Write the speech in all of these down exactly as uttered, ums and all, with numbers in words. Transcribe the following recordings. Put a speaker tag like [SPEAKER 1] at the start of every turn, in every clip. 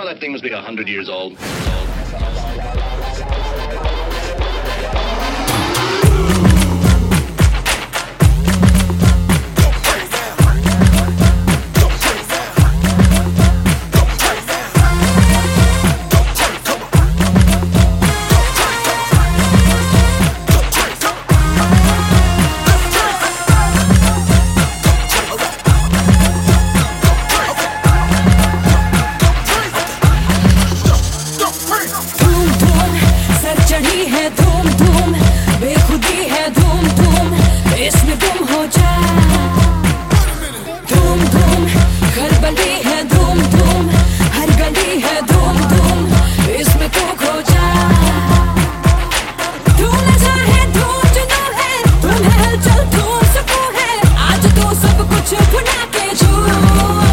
[SPEAKER 1] that thing must be a hundred years old.
[SPEAKER 2] धूम धूम बेखुदी है धूम धूम इसमें गुम हो जा धूम धूम खलबली है धूम धूम हर गली है धूम धूम इसमें तू खो जा धूम नशा है धूम जुनून है धूम है हलचल धूम सुकून है आज तो सब कुछ भुला के झूम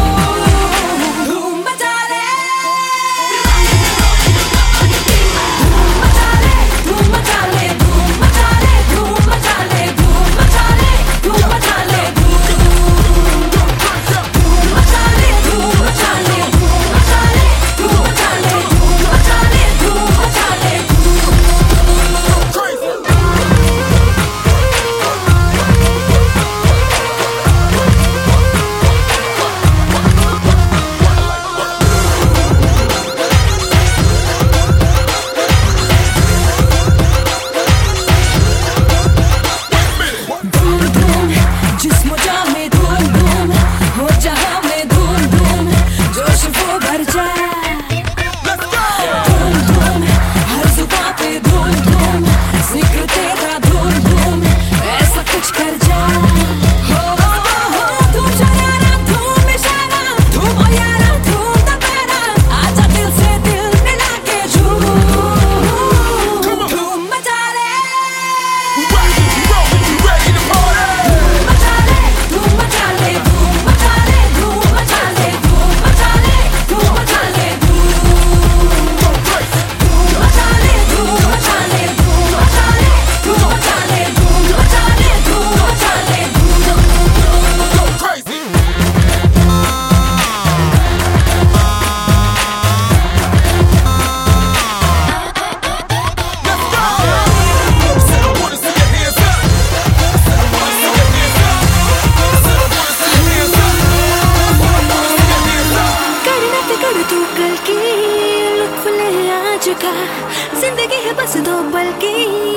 [SPEAKER 2] जिंदगी है बस दो पल की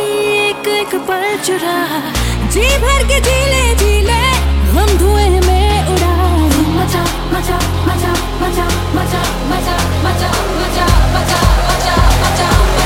[SPEAKER 2] एक एक पल चुरा जी भर के जी ले जी ले हम धुएं में उड़ा मचा मचा मचा मचा मचा मचा मचा मचा मचा मचा मचा